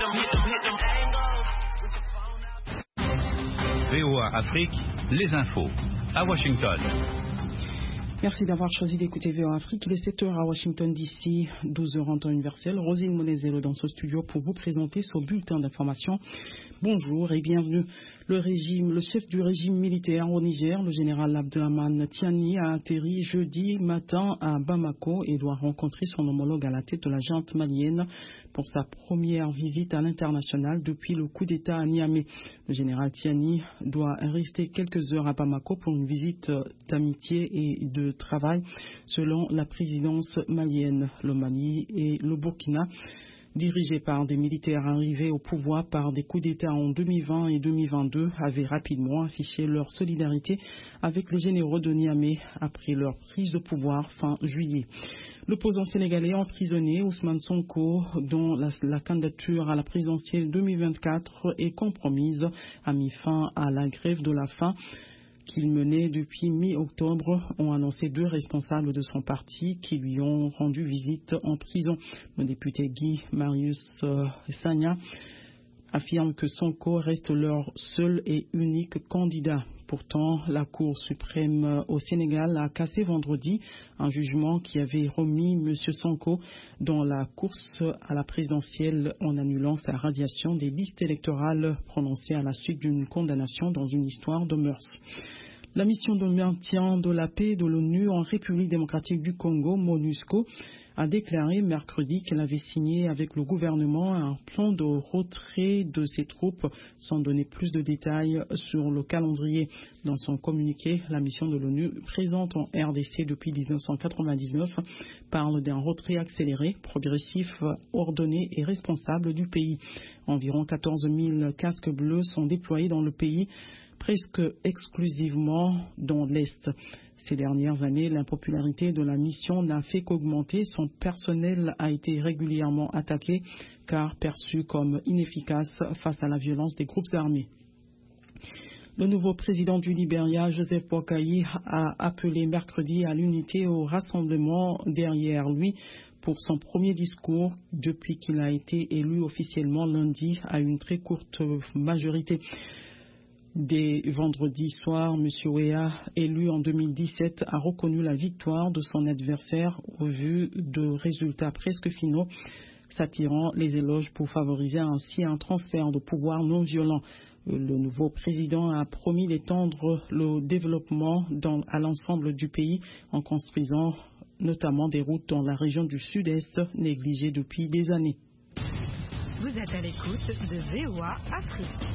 VOA Afrique, les infos, à Washington. Merci d'avoir choisi d'écouter VOA Afrique. Il est 7h à Washington DC, 12h en temps universel. Rosine Monezero dans ce studio pour vous présenter ce bulletin d'information. Bonjour et bienvenue. Le chef du régime militaire au Niger, le général Abdrahmane Tiani, a atterri jeudi matin à Bamako et doit rencontrer son homologue à la tête de la junte malienne pour sa première visite à l'international depuis le coup d'État à Niamey. Le général Tiani doit rester quelques heures à Bamako pour une visite d'amitié et de travail selon la présidence malienne. Le Mali et le Burkina, dirigés par des militaires arrivés au pouvoir par des coups d'État en 2020 et 2022, avaient rapidement affiché leur solidarité avec les généraux de Niamey après leur prise de pouvoir fin juillet. L'opposant sénégalais emprisonné, Ousmane Sonko, dont la candidature à la présidentielle 2024 est compromise, a mis fin à la grève de la faim qu'il menait depuis mi-octobre, ont annoncé deux responsables de son parti qui lui ont rendu visite en prison. Le député Guy Marius Sagna affirme que Sonko reste leur seul et unique candidat. Pourtant, la Cour suprême au Sénégal a cassé vendredi un jugement qui avait remis M. Sonko dans la course à la présidentielle en annulant sa radiation des listes électorales prononcées à la suite d'une condamnation dans une histoire de mœurs. La mission de maintien de la paix de l'ONU en République démocratique du Congo, MONUSCO, a déclaré mercredi qu'elle avait signé avec le gouvernement un plan de retrait de ses troupes sans donner plus de détails sur le calendrier. Dans son communiqué, la mission de l'ONU présente en RDC depuis 1999 parle d'un retrait accéléré, progressif, ordonné et responsable du pays. Environ 14 000 casques bleus sont déployés dans le pays, presque exclusivement dans l'Est. Ces dernières années, l'impopularité de la mission n'a fait qu'augmenter. Son personnel a été régulièrement attaqué car perçu comme inefficace face à la violence des groupes armés. Le nouveau président du Libéria, Joseph Boakai, a appelé mercredi à l'unité et au rassemblement derrière lui pour son premier discours depuis qu'il a été élu officiellement lundi à une très courte majorité. Dès vendredi soir, M. Weah, élu en 2017, a reconnu la victoire de son adversaire au vu de résultats presque finaux, s'attirant les éloges pour favoriser ainsi un transfert de pouvoir non violent. Le nouveau président a promis d'étendre le développement à l'ensemble du pays en construisant notamment des routes dans la région du Sud-Est négligée depuis des années. Vous êtes à l'écoute de VOA Afrique.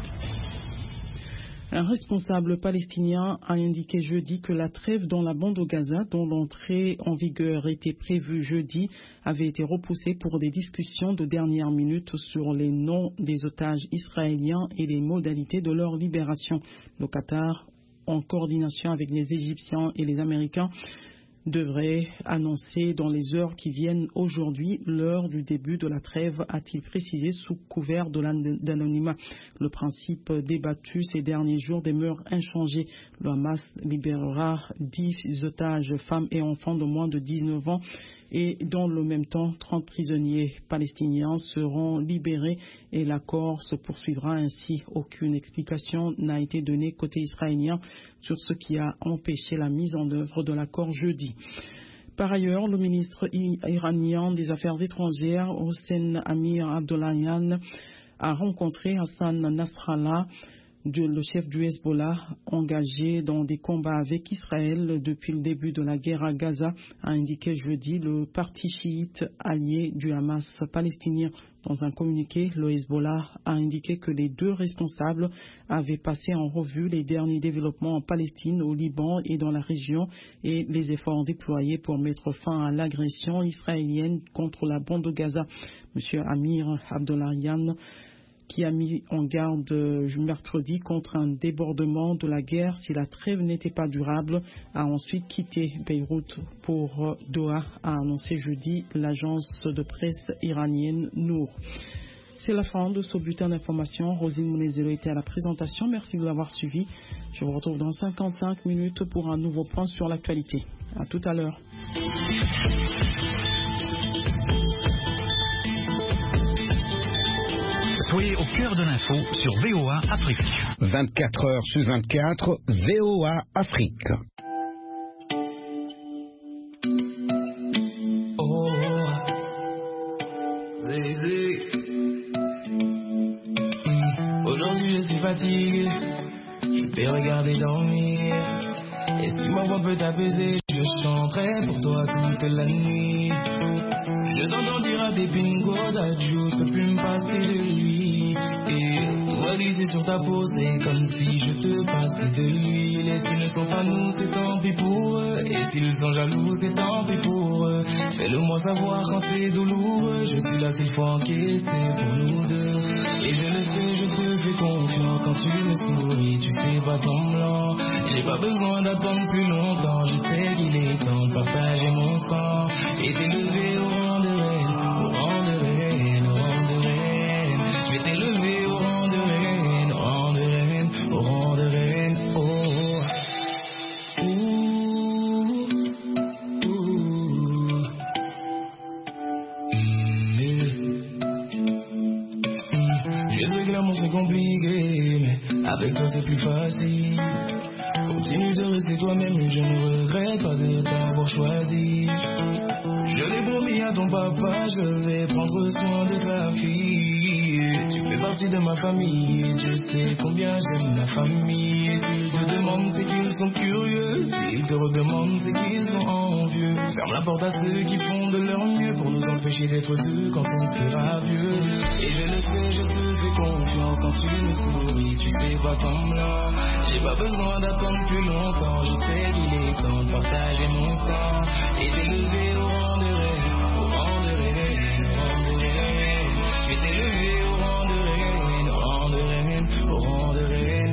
Un responsable palestinien a indiqué jeudi que la trêve dans la bande de Gaza, dont l'entrée en vigueur était prévue jeudi, avait été repoussée pour des discussions de dernière minute sur les noms des otages israéliens et les modalités de leur libération. Le Qatar, en coordination avec les Égyptiens et les Américains, devrait annoncer dans les heures qui viennent aujourd'hui l'heure du début de la trêve, a-t-il précisé sous couvert d'anonymat. Le principe débattu ces derniers jours demeure inchangé. Le Hamas libérera 10 otages, femmes et enfants de moins de 19 ans et dans le même temps 30 prisonniers palestiniens seront libérés et l'accord se poursuivra ainsi. Aucune explication n'a été donnée côté israélien sur ce qui a empêché la mise en œuvre de l'accord jeudi. Par ailleurs, le ministre iranien des Affaires étrangères, Hossein Amir-Abdollahian, a rencontré Hassan Nasrallah, le chef du Hezbollah, engagé dans des combats avec Israël depuis le début de la guerre à Gaza, a indiqué jeudi le parti chiite allié du Hamas palestinien. Dans un communiqué, le Hezbollah a indiqué que les deux responsables avaient passé en revue les derniers développements en Palestine, au Liban et dans la région et les efforts déployés pour mettre fin à l'agression israélienne contre la bande de Gaza. M. Amir Abdollahian, qui a mis en garde mercredi contre un débordement de la guerre si la trêve n'était pas durable, a ensuite quitté Beyrouth pour Doha, a annoncé jeudi l'agence de presse iranienne Nour. C'est la fin de ce bulletin d'information. Rosine Mounezelo était à la présentation. Merci de l'avoir suivi. Je vous retrouve dans 55 minutes pour un nouveau point sur l'actualité. À tout à l'heure. Soyez au cœur de l'info sur VOA Afrique. 24 heures sur 24, VOA Afrique. Aujourd'hui je suis fatigué, je t'ai regardé dormir. Et si ma voix peut t'apaiser, je chanterai pour toi toute la nuit. Je t'entends dire à tes pingos d'adieu, je peux plus me passer de lui. Et toi glisser sur ta peau, c'est comme si je te passais de l'huile. Et s'ils ne sont pas nous, c'est tant pis pour eux. Et s'ils sont jaloux, c'est tant pis pour eux. Fais-le-moi savoir quand c'est douloureux. Je suis là s'il faut encaisser pour nous deux. Et je le sais, je te fais confiance. Quand tu me souris, tu fais pas semblant. J'ai pas besoin d'attendre plus longtemps. Je sais qu'il est temps de partager mon sang. Et t'élever au rang de reine, au rang de reine, au rang de reine. Je vais t'élever au rang de reine, au rang de reine, au rang de reine. Oh, Je sais que l'amour c'est compliqué, mais avec toi c'est plus facile. Continue de rester toi-même, je ne regrette pas de t'avoir choisi. Je l'ai promis à ton papa, je vais prendre soin de ta fille. Tu fais partie de ma famille, je sais combien j'aime la famille. Et s'ils te demandent, c'est qu'ils sont curieux. S'ils te redemandent, c'est qu'ils sont envieux. Ferme la porte à ceux qui font de leur mieux pour nous empêcher d'être deux quand on sera vieux. Et je le sais, je te fais confiance quand tu me souris, tu fais pas semblant. J'ai pas besoin d'attendre plus longtemps, je sais qu'il est temps de partager mon sang. Et d'élever au rang de reine, au rang de reine, au rang de reine. Je vais t'élever au rang de reine, au rang de reine, au rang de reine.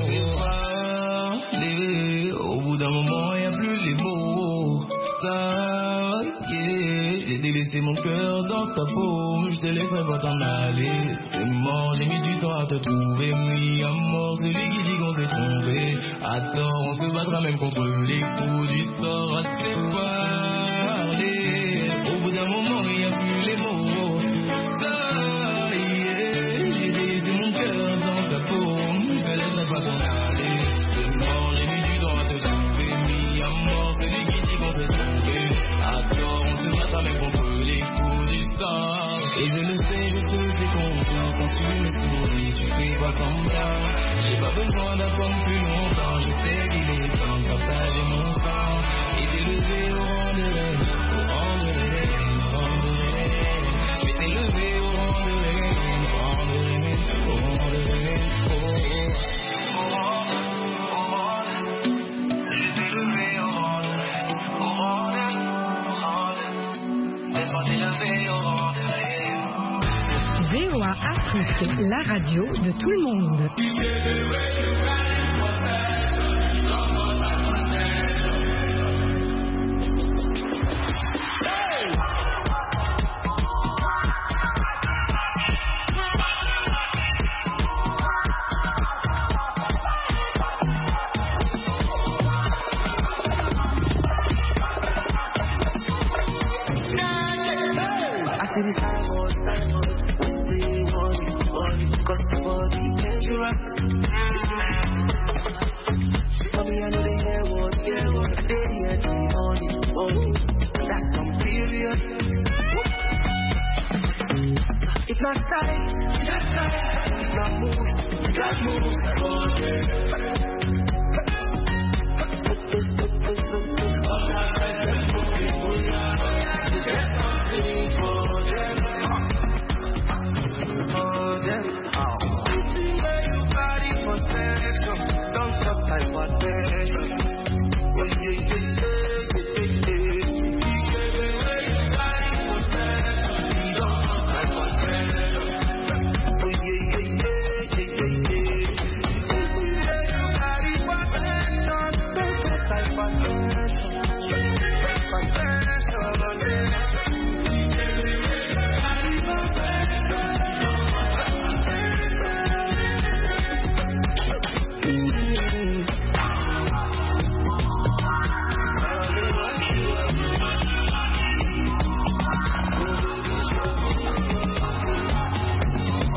Au bout d'un moment, y a plus les mots. Ça, yeah. J'ai délaissé mon cœur dans ta paume, je te laisserai pas t'en aller. C'est mort, j'ai mis du temps à te trouver. Mis à mort, celui qui dit qu'on s'est trompé. À tort, on se battra même contre les coups du sort à se parler. Au bout d'un moment, il n'y a plus les mots. Ça, yeah. J'ai délaissé mon cœur dans ta paume, je te laisserai pas t'en aller. C'est mort, j'ai mis du temps à te trouver. Mis à mort, celui qui dit qu'on s'est trompé. À tort, on se battra même contre les coups du sort. Et je le sais, je te fais confiance quand tu me souris, tu fais pas semblant. J'ai pas besoin d'attendre plus longtemps, je sais qu'il est temps de partager mon sang. Et t'élever au rang de reine, au rang de reine, au rang de reine. Je vais t'élever au rang de reine, au rang de reine, au rang de reine. Oh, oh, je vais t'élever au rang de reine, au rang de reine. Laisse-moi t'élever au rang de reine. VOA Afrique, la radio de tout le monde. I see this cause the body dangerous. Mommy, I know the hair was, they hear the money, that's some period. It's not style, it's not moves,